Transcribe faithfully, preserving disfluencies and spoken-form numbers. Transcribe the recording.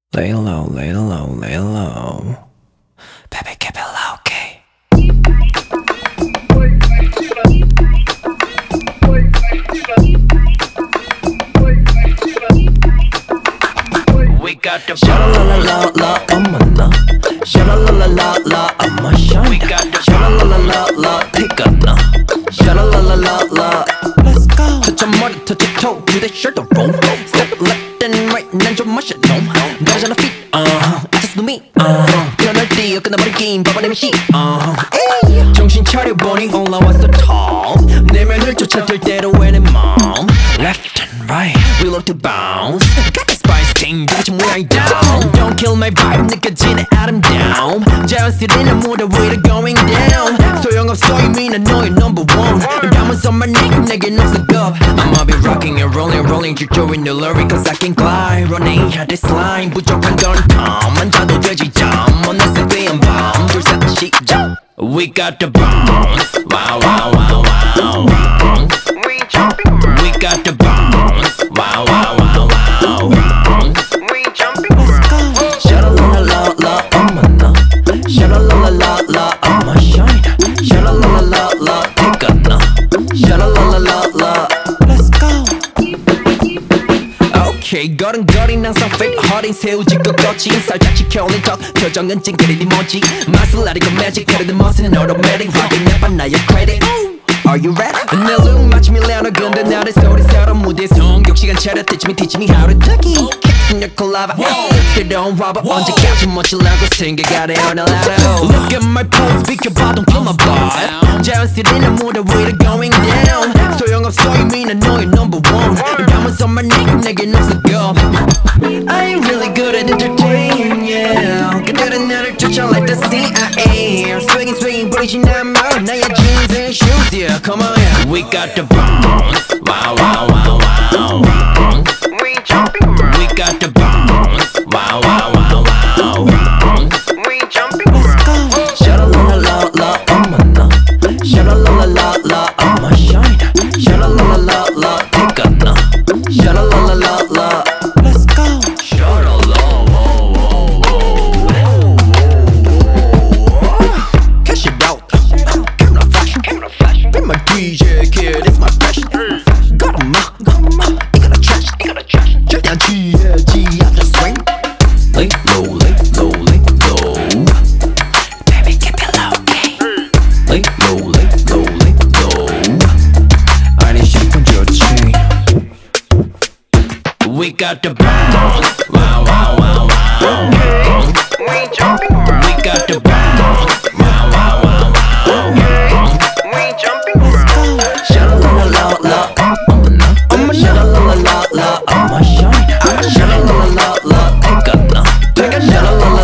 Lay low, lay low, lay low. Baby, keep it low key. We got the sha la la la la, I'm a na. Sha la la la la la, I'm a shine. We got the sha la la la la, take a na. Sha la la la la la. Let's go. Touch your mother, touch your toe, do that shirt roll. Step left and right, 난 좀 마셔 놈. 너잖아 fit, uh, I just know me, uh. 피어날 뛰어 끝나버린 게임, 봐봐내면 씨, uh. 정신 차려보니 올라왔어 tall. 내면을 쫓아들 대로 왜내 맘. Left and right, we love to bounce. Got the spice thing, 도대체 뭐야 이 down. Don't kill my vibe, 느껴지는 아름다움. 자연스레 무대 위로 going down. 소용없어 이미 난 너의 number one. 담아서 my name, 내겐 없어 겁. I'ma be rocking and rolling, rolling 질조인 늘러리 cause I can glide. Running out this line, 부족한 건 탐. 앉아도 되지 잠, 어느새 뛰은 밤. 둘셋 시작. We got the bounce, wow wow wow wow. Bounce. We jumping around. We got the bounce, wow wow wow wow. Bounce. We jumping around. Sha la la la la, I'm a na. Sha la la la la la, I'm a shine. Sha la la la la la, take a na. Sha la la la la la. Let's go. Okay, 걸음걸이 항상 fit 허린 새우짓고 거친 살짝 지켜올린 턱 표정은 찡그리니 뭐지 맛을 아리고 magic 그래도 멋은 automatic rocking 내봐 나의 credit. Are you ready? 내 look 마치 밀레오너 근데 나를 소리처럼 무대에 성격 시간 차려 teach me teach me how to ducky in your collab. 새로운 와봐 언제까지 멋지려고 생각하래 오늘 하루. Look at my pose 비켜봐 don't kill my vibe. 자연스레 난 무대 위로 going down. 소용없어 이미 난 너의 number one. 담아서 my name 내겐 없어 겁. I ain't really good at entertaining, yeah. 그들은 나를 쫓아 like the C I A. Swinging swinging 부리진 않아 나의 jeans and shoes, yeah. Come on, yeah. We got the bounce, wow wow wow wow. Bounce. We jumping around. We got the bounce, wow wow wow wow. Bounce. We jumping around. Sha la la la la, I'm a na. Sha la la la la la, I'm a shine. Sha la la la la la, take a na. Sha la la la la la. Let's go. Sha la la, whoa whoa whoa. Cash it out. Camera flash, camera flash. Be my D J kid, it's my fashion. Got 'em up, got 'em up. 이거나 trash, 이거나 trash. 절대 안 취해지, I just swing. Lay low, lay low, lay low. Baby, keep it low key. Lay low, lay low, lay low. 아니 샷건 좋지. We got the bounce, wow wow wow wow. Bounce. We jumping around. We got the bounce, wow wow wow wow. Bounce. We jumping around. Sha la la la la, I'm a na. I'm a sha la la la la, I'm a shine. Sha la la la la la, take a na. Take a sha la la la.